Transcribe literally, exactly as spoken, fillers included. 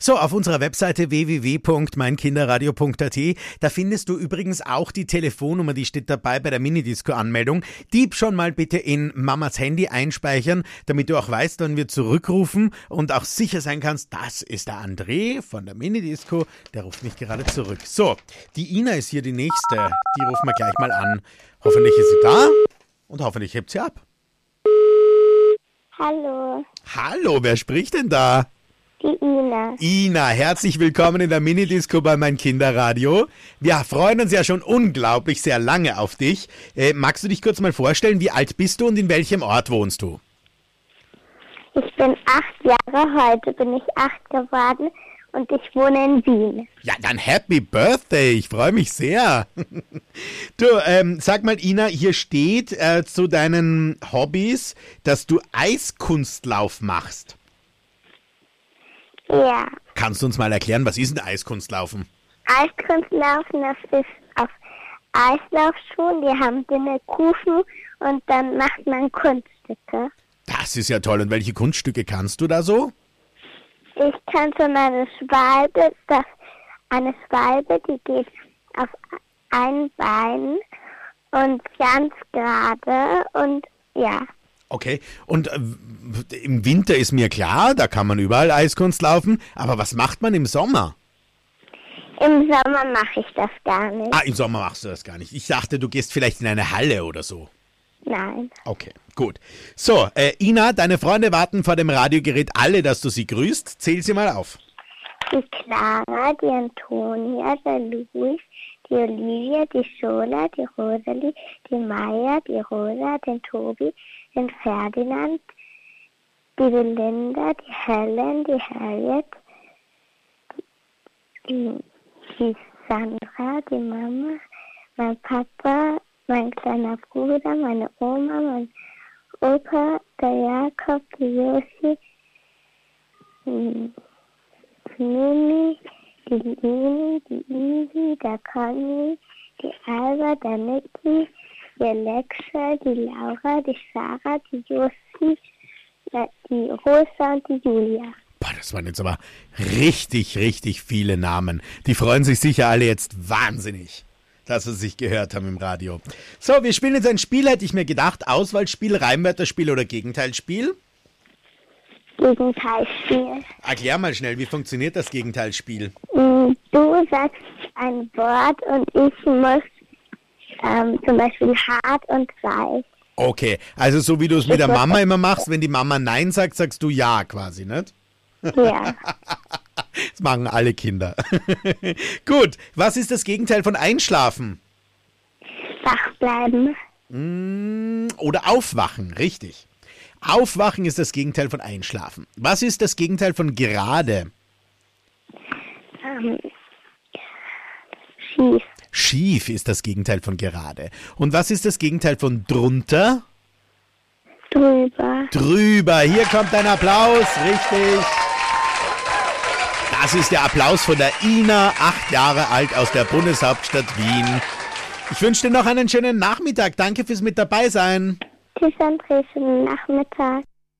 So, auf unserer Webseite w w w punkt mein kinderradio punkt a t, da findest du übrigens auch die Telefonnummer, die steht dabei bei der Minidisco-Anmeldung. Die schon mal bitte in Mamas Handy einspeichern, damit du auch weißt, wann wir zurückrufen und auch sicher sein kannst, das ist der André von der Minidisco, der ruft mich gerade zurück. So, die Ina ist hier die Nächste, die rufen wir gleich mal an. Hoffentlich ist sie da und hoffentlich hebt sie ab. Hallo. Hallo, wer spricht denn da? Die Ina. Ina, herzlich willkommen in der Minidisco bei mein Kinderradio. Wir freuen uns ja schon unglaublich sehr lange auf dich. Äh, magst du dich kurz mal vorstellen, wie alt bist du und in welchem Ort wohnst du? Ich bin acht Jahre, heute bin ich acht geworden und ich wohne in Wien. Ja, dann Happy Birthday, ich freue mich sehr. Du, ähm, sag mal Ina, hier steht äh, zu deinen Hobbys, dass du Eiskunstlauf machst. Ja. Kannst du uns mal erklären, was ist denn Eiskunstlaufen? Eiskunstlaufen, das ist auf Eislaufschuhen, die haben dünne Kufen und dann macht man Kunststücke. Das ist ja toll. Und welche Kunststücke kannst du da so? Ich kann schon eine Schwalbe, das, eine Schwalbe, die geht auf ein Bein und ganz gerade und ja. Okay, und äh, im Winter ist mir klar, da kann man überall Eiskunst laufen, aber was macht man im Sommer? Im Sommer mache ich das gar nicht. Ah, im Sommer machst du das gar nicht. Ich dachte, du gehst vielleicht in eine Halle oder so. Nein. Okay, gut. So, äh, Ina, deine Freunde warten vor dem Radiogerät alle, dass du sie grüßt. Zähl sie mal auf. Die Clara, die Antonia, der Luis, die Olivia, die Schola, die Rosalie, die Maya, die Rosa, den Tobi, den Ferdinand, die Belinda, die Helen, die Harriet, die, die Sandra, die Mama, mein Papa, mein kleiner Bruder, meine Oma, mein Opa, der Jakob, die Josi, die Mimi, die Lini, die Isi, der Conny, die Alba, der Niki, die Alexa, die Laura, die Sarah, die Josi, die Rosa und die Julia. Boah, das waren jetzt aber richtig, richtig viele Namen. Die freuen sich sicher alle jetzt wahnsinnig, dass sie sich gehört haben im Radio. So, wir spielen jetzt ein Spiel, hätte ich mir gedacht. Auswahlspiel, Reimwörterspiel oder Gegenteilspiel? Gegenteilspiel. Erklär mal schnell, wie funktioniert das Gegenteilspiel? Du sagst ein Wort und ich muss ähm, zum Beispiel hart und weich. Okay, also so wie du es mit der Mama immer machst, wenn die Mama Nein sagt, sagst du Ja quasi, nicht? Ja. Das machen alle Kinder. Gut, was ist das Gegenteil von Einschlafen? Wach bleiben. Mm, oder Aufwachen, richtig. Aufwachen ist das Gegenteil von Einschlafen. Was ist das Gegenteil von gerade? Ähm, schief. Schief ist das Gegenteil von gerade. Und was ist das Gegenteil von drunter? Drüber. Drüber. Hier kommt ein Applaus. Richtig. Das ist der Applaus von der Ina, acht Jahre alt aus der Bundeshauptstadt Wien. Ich wünsche dir noch einen schönen Nachmittag. Danke fürs mit dabei sein. Tschüss, André, schönen Nachmittag.